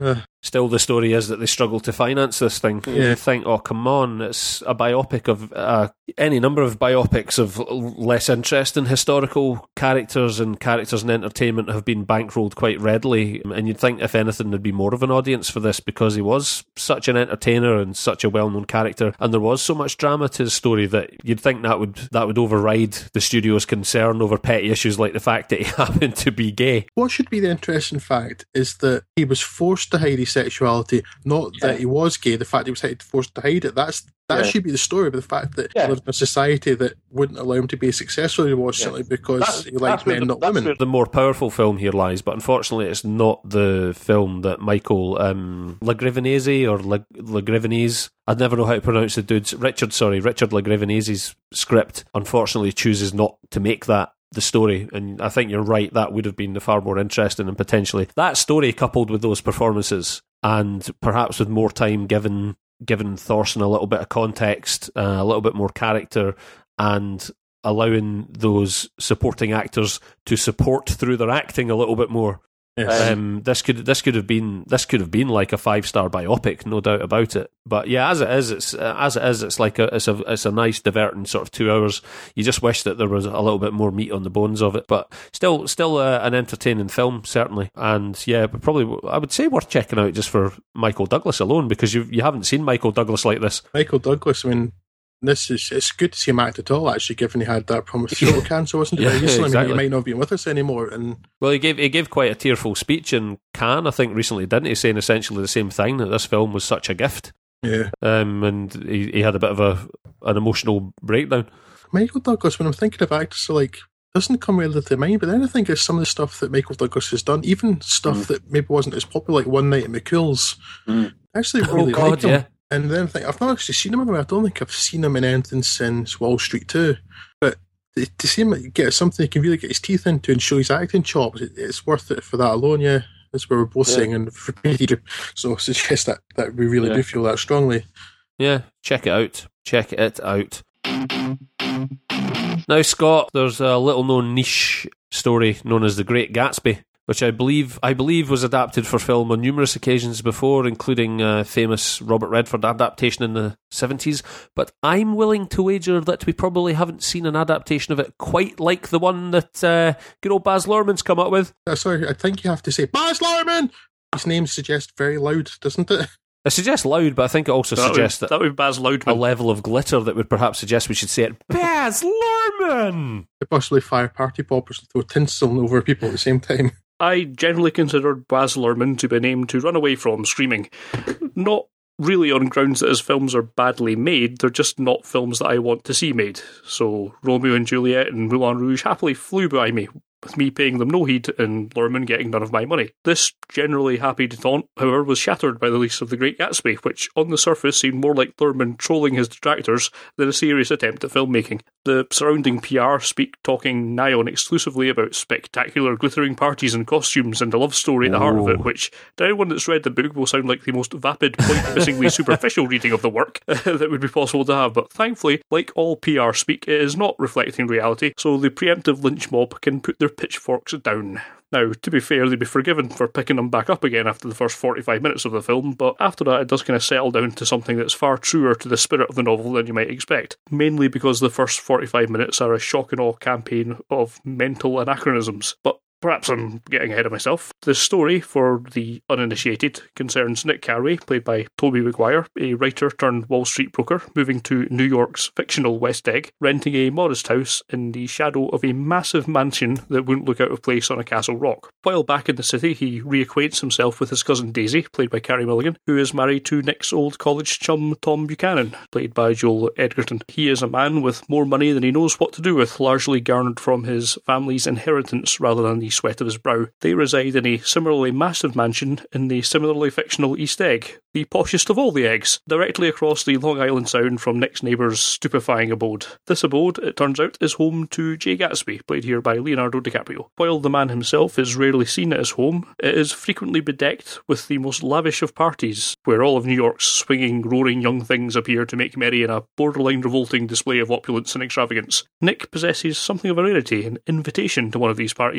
A: Still, the story is that they struggle to finance this thing.
C: Yeah.
A: You think, oh, come on, it's a biopic of uh, any number of biopics of less interesting historical characters and characters in entertainment have been bankrolled quite readily. And you'd think, if anything, there'd be more of an audience for this because he was such an entertainer and such a well-known character, and there was so much drama to his story that you'd think that would that would override the studio's concern over petty issues like the fact that he happened to be gay.
C: What should be the interesting fact is that he was forced to hide his sexuality, not
D: Yeah.
C: that he was gay, the fact he was forced to hide it. That's That
D: Yeah.
C: should be the story, but the fact that
D: Yeah.
C: he lived in a society that wouldn't allow him to be as successful as he was
D: Yeah.
C: simply because
D: That's-
C: he
D: that's
C: liked
D: where
C: men,
D: the-
C: not
D: that's
C: women.
D: where-
A: The more powerful film here lies, but unfortunately it's not the film that Michael um, Lagrivenese or Lag- Lagrivenese, I'd never know how to pronounce the dude's, Richard, sorry, Richard Lagrivenese's script, unfortunately chooses not to make that the story, and I think you're right, that would have been the far more interesting and potentially that story coupled with those performances and perhaps with more time given given Thorson a little bit of context, uh, a little bit more character, and allowing those supporting actors to support through their acting a little bit more.
C: Yes.
A: Um, this could this could have been this could have been like a five star biopic, no doubt about it. But yeah, as it is, it's uh, as it is, it's like a it's a it's a nice diverting sort of two hours. You just wish that there was a little bit more meat on the bones of it, but still still uh, an entertaining film certainly. And yeah, but probably I would say worth checking out just for Michael Douglas alone, because you you haven't seen Michael Douglas like this.
C: Michael Douglas, I mean, this is it's good to see him act at all, actually, given he had that problem with throat cancer, wasn't it?
A: Yeah,
C: Very recently. I mean,
A: exactly.
C: he might not be with us anymore. And
A: Well, he gave he gave quite a tearful speech in Cannes, I think, recently, didn't he? Saying essentially the same thing, that this film was such a gift.
C: yeah,
A: Um, and he, he had a bit of a an emotional breakdown.
C: Michael Douglas, when I'm thinking of actors, like, doesn't come readily to mind, but then I think of some of the stuff that Michael Douglas has done, even stuff
D: Mm.
C: that maybe wasn't as popular, like One Night at McCool's.
D: Mm.
C: I actually really
A: oh God,
C: like him.
A: yeah.
C: And then I think, I've not actually seen him, I, mean, I don't think I've seen him in anything since Wall Street two. But to to see him get something he can really get his teeth into and show his acting chops, it, it's worth it for that alone, yeah. That's what we're both
D: Yeah.
C: saying, and for me, so I suggest that, that we really
D: Yeah.
C: do feel that strongly.
A: Yeah, check it out. Check it out. Now, Scott, there's a little-known niche story known as The Great Gatsby, which I believe I believe was adapted for film on numerous occasions before, including a famous Robert Redford adaptation in the seventies. But I'm willing to wager that we probably haven't seen an adaptation of it quite like the one that uh, good old Baz Luhrmann's come up with.
C: Uh, sorry, I think you have to say, Baz Luhrmann! His name suggests very loud, doesn't it?
A: It suggests loud, but I think it also
B: That
A: suggests
B: would,
A: that
B: that would be Baz
A: a
B: Loudman.
A: level of glitter that would perhaps suggest we should say it. Baz Luhrmann!
C: They possibly fire party poppers and throw tinsel over people at the same time.
B: I generally considered Baz Luhrmann to be a name to run away from screaming. Not really on grounds that his films are badly made, they're just not films that I want to see made. So Romeo and Juliet and Moulin Rouge happily flew by me, with me paying them no heed and Luhrmann getting none of my money. This generally happy detente, however, was shattered by the release of The Great Gatsby, which on the surface seemed more like Luhrmann trolling his detractors than a serious attempt at filmmaking. The surrounding P R speak talking nigh on exclusively about spectacular glittering parties and costumes and a love story at the heart of it,
A: Ooh.
B: which to anyone that's read the book will sound like the most vapid, point-missingly superficial reading of the work that would be possible to have. But thankfully, like all P R speak, it is not reflecting reality, so the preemptive lynch mob can put their pitchforks down. Now, to be fair, they'd be forgiven for picking them back up again after the first forty-five minutes of the film, but after that it does kind of settle down to something that's far truer to the spirit of the novel than you might expect, mainly because the first forty-five minutes are a shock and awe campaign of mental anachronisms. But perhaps I'm getting ahead of myself. The story, for the uninitiated, concerns Nick Carraway, played by Tobey Maguire, a writer turned Wall Street broker, moving to New York's fictional West Egg, renting a modest house in the shadow of a massive mansion that wouldn't look out of place on a castle rock. While back in the city, he reacquaints himself with his cousin Daisy, played by Carey Mulligan, who is married to Nick's old college chum Tom Buchanan, played by Joel Edgerton. He is a man with more money than he knows what to do with, largely garnered from his family's inheritance rather than the sweat of his brow. They reside in a similarly massive mansion in the similarly fictional East Egg, the poshest of all the eggs, directly across the Long Island Sound from Nick's neighbour's stupefying abode. This abode, it turns out, is home to Jay Gatsby, played here by Leonardo DiCaprio. While the man himself is rarely seen at his home, it is frequently bedecked with the most lavish of parties, where all of New York's swinging, roaring young things appear to make merry in a borderline revolting display of opulence and extravagance. Nick possesses something of a rarity, an invitation to one of these parties from Gatsby,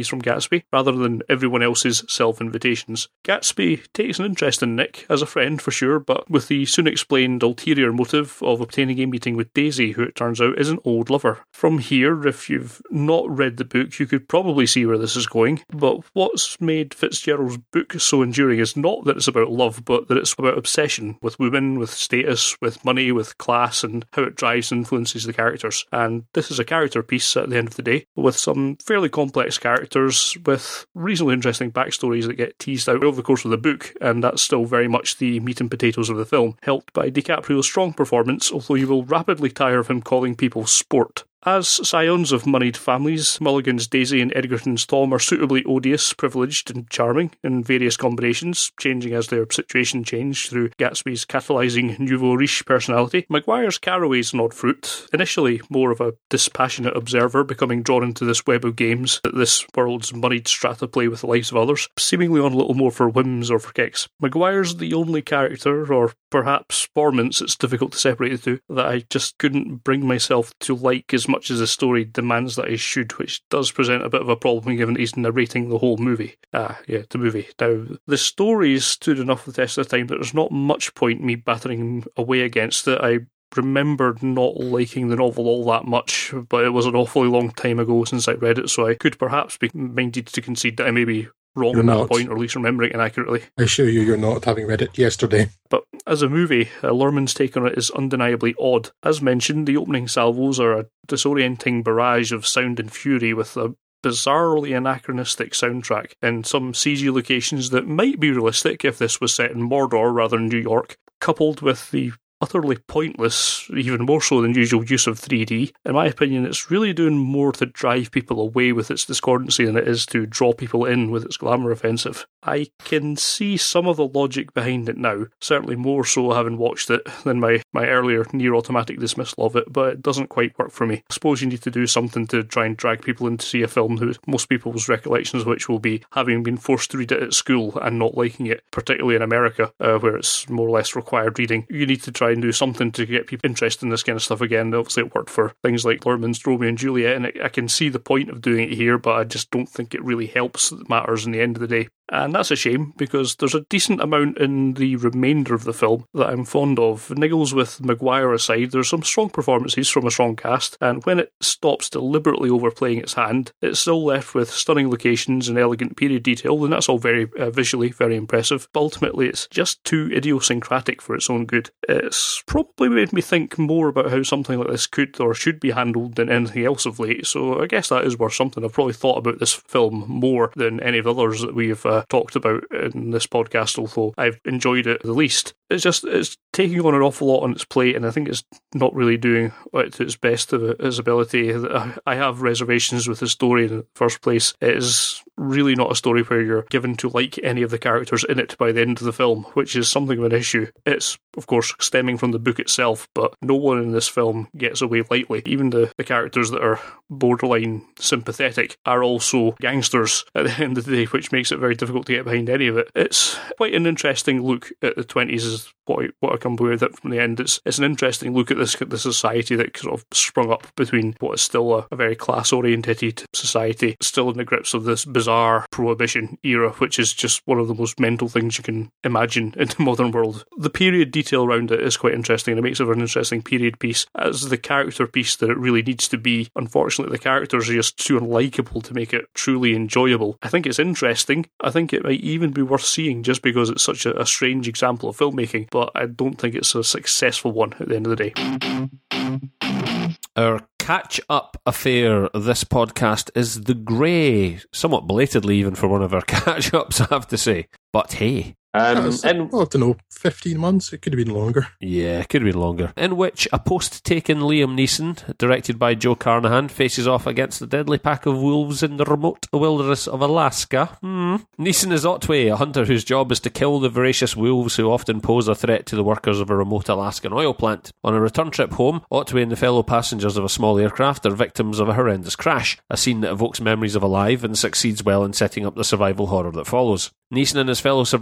B: Gatsby, rather than everyone else's self-invitations. Gatsby takes an interest in Nick, as a friend for sure, but with the soon-explained ulterior motive of obtaining a meeting with Daisy, who it turns out is an old lover. From here, if you've not read the book, you could probably see where this is going, but what's made Fitzgerald's book so enduring is not that it's about love, but that it's about obsession with women, with status, with money, with class, and how it drives and influences the characters. And this is a character piece at the end of the day, with some fairly complex characters, with reasonably interesting backstories that get teased out over the course of the book, and that's still very much the meat and potatoes of the film, helped by DiCaprio's strong performance, although you will rapidly tire of him calling people sport. As scions of moneyed families, Mulligan's Daisy and Edgerton's Tom are suitably odious, privileged and charming in various combinations, changing as their situation changed through Gatsby's catalysing nouveau riche personality. Maguire's Carraway's an odd fruit, initially more of a dispassionate observer, becoming drawn into this web of games that this world's moneyed strata play with the lives of others, seemingly on a little more for whims or for kicks. Maguire's the only character, or perhaps performance, it's difficult to separate the two, that I just couldn't bring myself to like as much much as the story demands that I should, which does present a bit of a problem given that he's narrating the whole movie. Ah, yeah, the movie. Now, the story stood enough the test of the time that there's not much point me battering away against it. I remembered not liking the novel all that much, but it was an awfully long time ago since I read it, so I could perhaps be minded to concede that I may be wrong at that point, or at least remembering it inaccurately.
C: I assure you you're not, having read it yesterday.
B: But as a movie, uh, Luhrmann's take on it is undeniably odd. As mentioned, the opening salvos are a disorienting barrage of sound and fury with a bizarrely anachronistic soundtrack in some C G locations that might be realistic if this was set in Mordor rather than New York, coupled with the utterly pointless, even more so than usual, use of three D. In my opinion, it's really doing more to drive people away with its discordancy than it is to draw people in with its glamour offensive. I can see some of the logic behind it now, certainly more so having watched it than my, my earlier near-automatic dismissal of it, but it doesn't quite work for me. I suppose you need to do something to try and drag people in to see a film who most people's recollections of which will be having been forced to read it at school and not liking it, particularly in America, uh, where it's more or less required reading. You need to try and do something to get people interested in this kind of stuff again. Obviously it worked for things like Luhrmann's Romeo and Juliet, and I can see the point of doing it here, but I just don't think it really helps matters in the end of the day. And that's a shame, because there's a decent amount in the remainder of the film that I'm fond of. Niggles with Maguire aside, there's some strong performances from a strong cast, and when it stops deliberately overplaying its hand, it's still left with stunning locations and elegant period detail, and that's all very uh, visually very impressive, but ultimately it's just too idiosyncratic for its own good. It's probably made me think more about how something like this could or should be handled than anything else of late, so I guess that is worth something. I've probably thought about this film more than any of the others that we've uh, talked about in this podcast, although I've enjoyed it the least. It's just, it's taking on an awful lot on its plate, and I think it's not really doing it to its best of its ability. I have reservations with the story in the first place. It is really not a story where you're given to like any of the characters in it by the end of the film, which is something of an issue. It's, of course, stemming from the book itself, but no one in this film gets away lightly. Even the, the characters that are borderline sympathetic are also gangsters at the end of the day, which makes it very difficult to get behind any of it. It's quite an interesting look at the twenties, is what I, what I come away with it from the end. It's it's an interesting look at this the society that sort of sprung up between what is still a, a very class-orientated society, still in the grips of this bizarre prohibition era, which is just one of the most mental things you can imagine in the modern world. The period detail around it is quite interesting, and it makes it an interesting period piece. As the character piece that it really needs to be, unfortunately the characters are just too unlikable to make it truly enjoyable. I think it's interesting. I think it might even be worth seeing just because it's such a, a strange example of filmmaking, but I don't think it's a successful one at the end of the day.
A: Our catch-up affair of this podcast is The Grey, somewhat belatedly even for one of our catch-ups, I have to say. But hey...
D: Um,
C: That's,
D: and
C: well, I don't know, fifteen months? It could have been longer.
A: Yeah, it could have been longer. In which a post-taken Liam Neeson, directed by Joe Carnahan, faces off against a deadly pack of wolves in the remote wilderness of Alaska. Hmm. Neeson is Otway, a hunter whose job is to kill the voracious wolves who often pose a threat to the workers of a remote Alaskan oil plant. On a return trip home, Otway and the fellow passengers of a small aircraft are victims of a horrendous crash, a scene that evokes memories of Alive and succeeds well in setting up the survival horror that follows. Neeson and his fellow survivors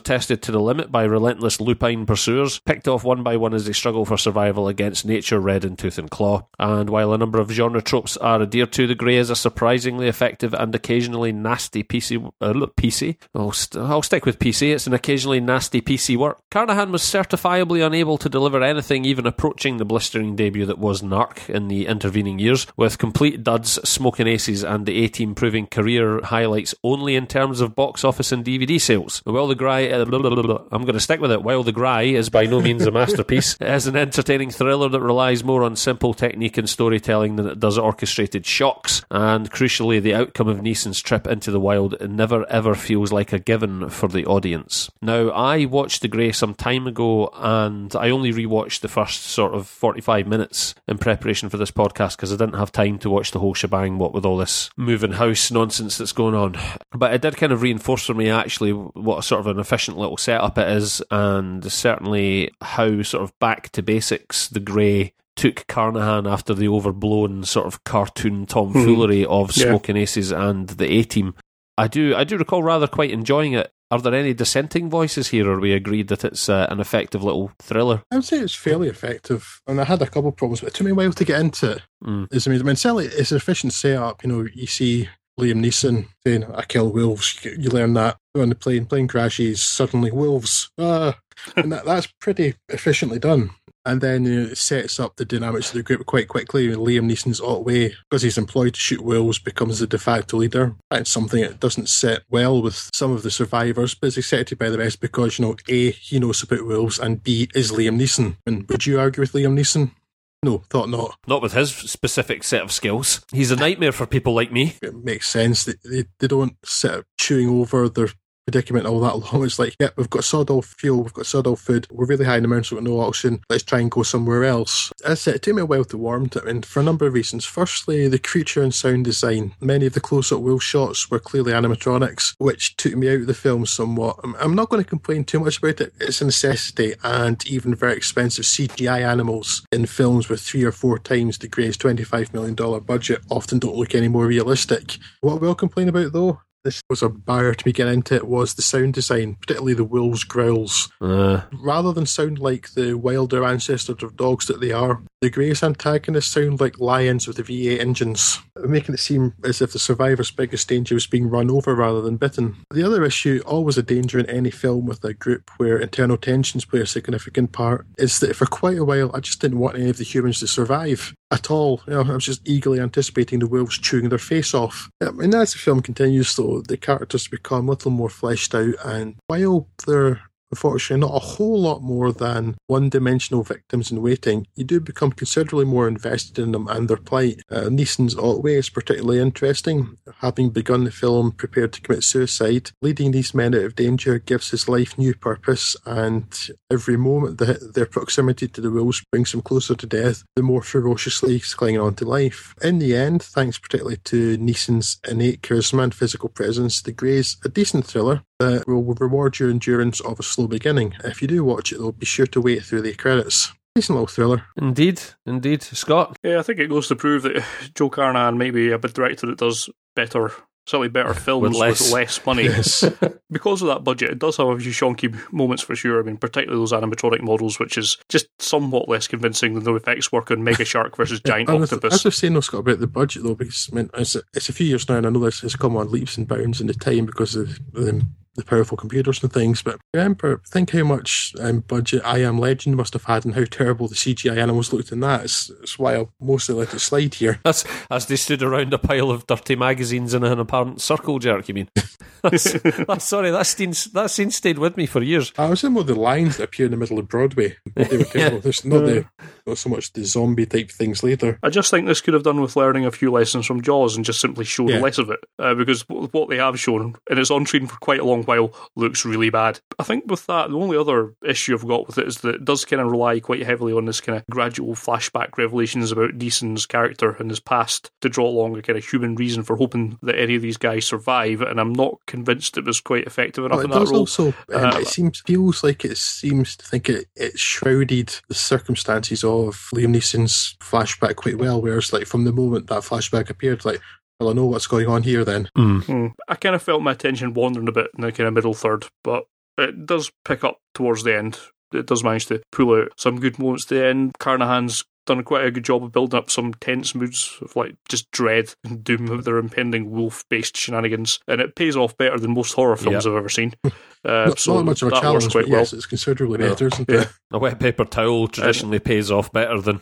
A: tested to the limit by relentless lupine pursuers, picked off one by one as they struggle for survival against nature red in tooth and claw. And while a number of genre tropes are adhered to, The Grey is a surprisingly effective and occasionally nasty P C... Uh, P C? I'll, st- I'll stick with P C. It's an occasionally nasty P C work. Carnahan was certifiably unable to deliver anything even approaching the blistering debut that was Narc in the intervening years, with complete duds, smoking aces, and the A-Team proving career highlights only in terms of box office and D V D sales. While The Grey... Uh, blah, blah, blah, blah, I'm going to stick with it. While The Grey is by no means a masterpiece, it is an entertaining thriller that relies more on simple technique and storytelling than it does orchestrated shocks, and crucially, the outcome of Neeson's trip into the wild never ever feels like a given for the audience. Now, I watched The Grey some time ago, and I only rewatched the first sort of forty-five minutes in preparation for this podcast because I didn't have time to watch the whole shebang, what with all this moving house nonsense that's going on. But it did kind of reinforce for me actually what a sort of an efficient little setup it is, and certainly how sort of back to basics The Grey took Carnahan after the overblown sort of cartoon tomfoolery mm. of Smoking yeah. Aces and the A-Team. I do I do recall rather quite enjoying it. Are there any dissenting voices here, or are we agreed that it's uh, an effective little thriller?
C: I would say it's fairly effective. I mean, I had a couple of problems, but it took me a while to get into it.
A: Mm.
C: It's amazing. I mean, certainly it's an efficient setup. You know, you see Liam Neeson saying, I kill wolves. You learn that on the plane. Plane crashes, suddenly wolves. Ah. And that, that's pretty efficiently done. And then you know, it sets up the dynamics of the group quite quickly. Liam Neeson's Otway, because he's employed to shoot wolves, becomes the de facto leader. That's something that doesn't sit well with some of the survivors, but is accepted by the rest because, you know, A, he knows about wolves, and B, is Liam Neeson. And would you argue with Liam Neeson? No, thought not.
A: Not with his specific set of skills. He's a nightmare for people like me.
C: It makes sense. They, they, they don't sit chewing over their predicament all that long. It's like, yep, we've got sod all fuel, we've got sod all food, we're really high in amounts, we've got no oxygen, let's try and go somewhere else. As I said, it took me a while to warm to it, and for a number of reasons. Firstly, the creature and sound design. Many of the close-up wolf shots were clearly animatronics, which took me out of the film somewhat. I'm not going to complain too much about it. It's a necessity, and even very expensive C G I animals in films with three or four times the Grey's twenty-five million dollars budget often don't look any more realistic. What I will complain about, though, this was a barrier to me getting into it, was the sound design, particularly the wolves' growls.
A: Uh.
C: Rather than sound like the wilder ancestors of dogs that they are, the Grey's antagonists sound like lions with the V eight engines, making it seem as if the survivor's biggest danger was being run over rather than bitten. The other issue, always a danger in any film with a group where internal tensions play a significant part, is that for quite a while I just didn't want any of the humans to survive at all. You know, I was just eagerly anticipating the wolves chewing their face off. I mean, as the film continues, though, the characters become a little more fleshed out, and while they're unfortunately not a whole lot more than one-dimensional victims in waiting, you do become considerably more invested in them and their plight. Uh, Neeson's Otway is particularly interesting. Having begun the film prepared to commit suicide, leading these men out of danger gives his life new purpose, and every moment that their proximity to the wolves brings him closer to death, the more ferociously he's clinging on to life. In the end, thanks particularly to Neeson's innate charisma and physical presence, The Grey's a decent thriller that will reward your endurance of a slow beginning. If you do watch it, though, be sure to wait through the credits. Decent little thriller.
A: Indeed, indeed. Scott?
B: Yeah, I think it goes to prove that Joe Carnahan may be a bit director that does better, certainly better films with less, with less money.
C: Yes.
B: Because of that budget, it does have a few shonky moments for sure. I mean, particularly those animatronic models, which is just somewhat less convincing than the effects work on Mega Shark versus Giant
C: yeah,
B: Octopus.
C: As I was saying, Scott, about the budget, though, because I mean, it's, a, it's a few years now, and I know this has come on leaps and bounds in the time because of the the powerful computers and things, but remember, think how much um, budget I Am Legend must have had and how terrible the C G I animals looked in that. It's, it's why I mostly let it slide here.
A: That's as they stood around a pile of dirty magazines in an apparent circle jerk, you mean? That's, that's, sorry, that scene, that scene stayed with me for years.
C: I was in with the lines that appear in the middle of Broadway. They were terrible. There's not, the, not so much the zombie type things later.
B: I just think this could have done with learning a few lessons from Jaws and just simply shown yeah. less of it, uh, because what they have shown, and it's on screen for quite a long while, looks really bad. I think with that, the only other issue I've got with it is that it does kind of rely quite heavily on this kind of gradual flashback revelations about Neeson's character and his past to draw along a kind of human reason for hoping that any of these guys survive, and I'm not convinced it was quite effective enough
C: well,
B: in
C: it
B: that
C: does
B: role.
C: Also, um, uh, it seems feels like it seems to think it, it shrouded the circumstances of Liam Neeson's flashback quite well, whereas like from the moment that flashback appeared, like, well, I know what's going on here then.
A: Mm.
B: Mm. I kind of felt my attention wandering a bit in the kind of middle third, but it does pick up towards the end. It does manage to pull out some good moments at the end. Carnahan's done quite a good job of building up some tense moods of like just dread and doom of their impending wolf-based shenanigans, and it pays off better than most horror films
A: yep.
B: I've ever seen. Uh,
C: not,
B: so
C: not much of a
B: that
C: challenge,
B: works quite
C: but
B: well.
C: yes, it's considerably
B: Yeah.
C: better, isn't
B: Yeah.
C: it?
A: A wet paper towel traditionally pays off better than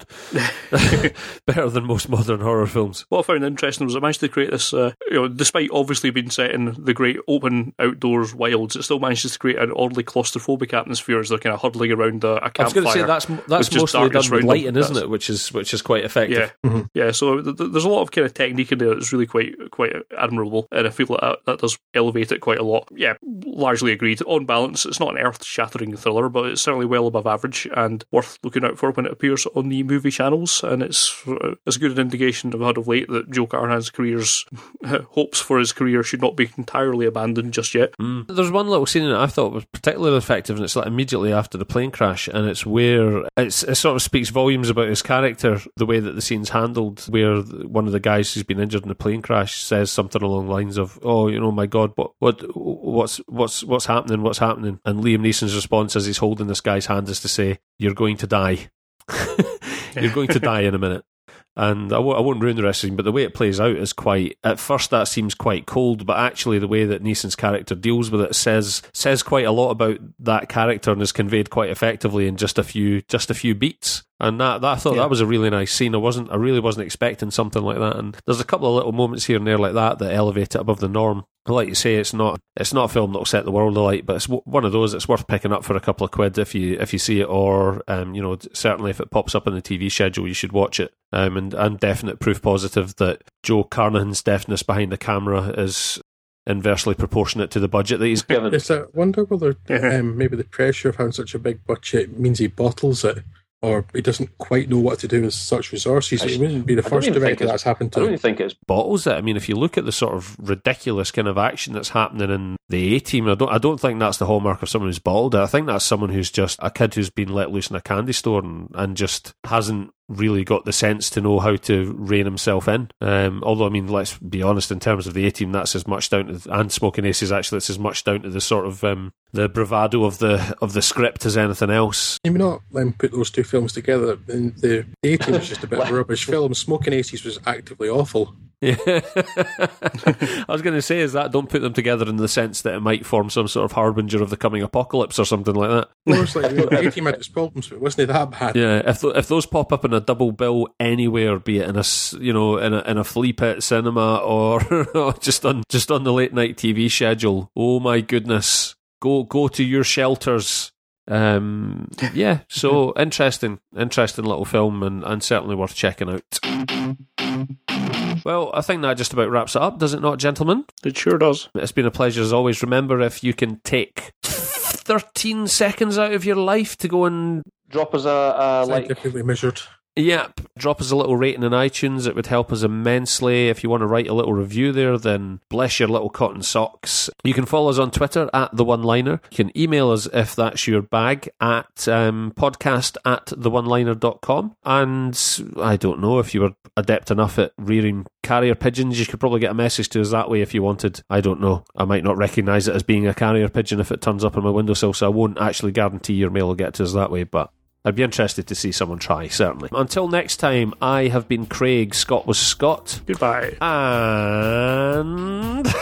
A: better than most modern horror films.
B: What I found interesting was it managed to create this, uh, you know, despite obviously being set in the great open outdoors wilds, it still manages to create an oddly claustrophobic atmosphere as they're kind of huddling around a, a
A: I was
B: campfire.
A: going to say that's that's
B: just
A: mostly
B: darkness
A: done with
B: around them.
A: lighting, isn't
B: That's-
A: it? Which is which is quite effective.
B: Yeah,
C: Mm-hmm.
B: yeah. So th- th- there's a lot of kind of technique in there that's really quite quite admirable, and I feel like that, that does elevate it quite a lot. Yeah, largely agreed. On balance, it's not an earth-shattering thriller, but it's certainly well above average and worth looking out for when it appears on the movie channels. And it's uh, as good an indication I've had of late that Joe Carnahan's career's hopes for his career should not be entirely abandoned just yet.
A: Mm. There's one little scene in it I thought was particularly effective, and it's like immediately after the plane crash, and it's where it's, it sort of speaks volumes about his character, the way that the scene's handled, where one of the guys who's been injured in the plane crash says something along the lines of, "Oh, you know, my God, what, what, what's, what's, what's happening? What's happening?" And Liam Neeson's response as he's holding this guy's hand is to say, "You're going to die. You're going to die in a minute." And I w- I won't ruin the rest of the scene, but the way it plays out is quite... At first that seems quite cold, but actually the way that Neeson's character deals with it says says quite a lot about that character and is conveyed quite effectively in just a few just a few beats. And that, that I thought
C: Yeah.
A: that was a really nice scene. I wasn't, I really wasn't expecting something like that. And there's a couple of little moments here and there like that that elevate it above the norm. Like you say, it's not it's not a film that'll set the world alight, but it's w- one of those that's worth picking up for a couple of quid if you if you see it, or um, you know, certainly if it pops up in the T V schedule, you should watch it. Um, and I'm definite proof positive that Joe Carnahan's deftness behind the camera is inversely proportionate to the budget that he's given.
C: Yes, I wonder whether
B: Yeah.
C: um, maybe the pressure of having such a big budget means he bottles it, or he doesn't quite know what to do with such resources.
D: I
C: He wouldn't be the
D: I don't
C: first
D: even think
C: director
D: it's-
C: that's happened
D: I don't
C: to.
D: even think it's
A: bottles it. I mean, if you look at the sort of ridiculous kind of action that's happening in the A-Team, I don't, I don't think that's the hallmark of someone who's bottled it. I think that's someone who's just a kid who's been let loose in a candy store and, and just hasn't really got the sense to know how to rein himself in. Um, although, I mean, let's be honest, in terms of the A-Team, that's as much down to, and Smoking Aces, actually, it's as much down to the sort of um, the bravado of the of the script as anything else.
C: You may not um, put those two films together. And the the A-Team was just a bit of a rubbish film. Smoking Aces was actively awful.
A: Yeah, I was going to say is that don't put them together in the sense that it might form some sort of harbinger of the coming apocalypse or something like that.
C: Well, it's like, you know, the A-Team had its problems, but it wasn't that bad.
A: Yeah, if th- if those pop up in a double bill anywhere, be it in a s- you know in a in a flea pit cinema or or just on just on the late night T V schedule, oh my goodness, go go to your shelters. Um, yeah, so interesting, interesting little film, and, and certainly worth checking out. Well, I think that just about wraps it up, does it not, gentlemen?
B: It sure does.
A: It's been a pleasure as always. Remember, if you can take thirteen seconds out of your life to go and
D: drop us a, a like.
C: Scientifically measured.
A: Yep. Drop us a little rating in iTunes. It would help us immensely. If you want to write a little review there, then bless your little cotton socks. You can follow us on Twitter at The One Liner. You can email us if that's your bag at um, podcast at the one liner dot com. And I don't know, if you were adept enough at rearing carrier pigeons, you could probably get a message to us that way if you wanted. I don't know. I might not recognise it as being a carrier pigeon if it turns up on my windowsill, so I won't actually guarantee your mail will get to us that way, but I'd be interested to see someone try, certainly. Until next time, I have been Craig, Scott was Scott,
B: Goodbye.
A: and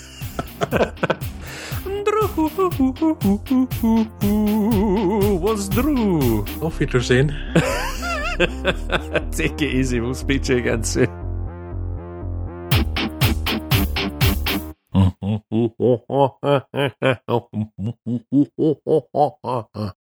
A: Drew was Drew.
C: Auf Wiedersehen.
A: Take it easy, we'll speak to you again soon.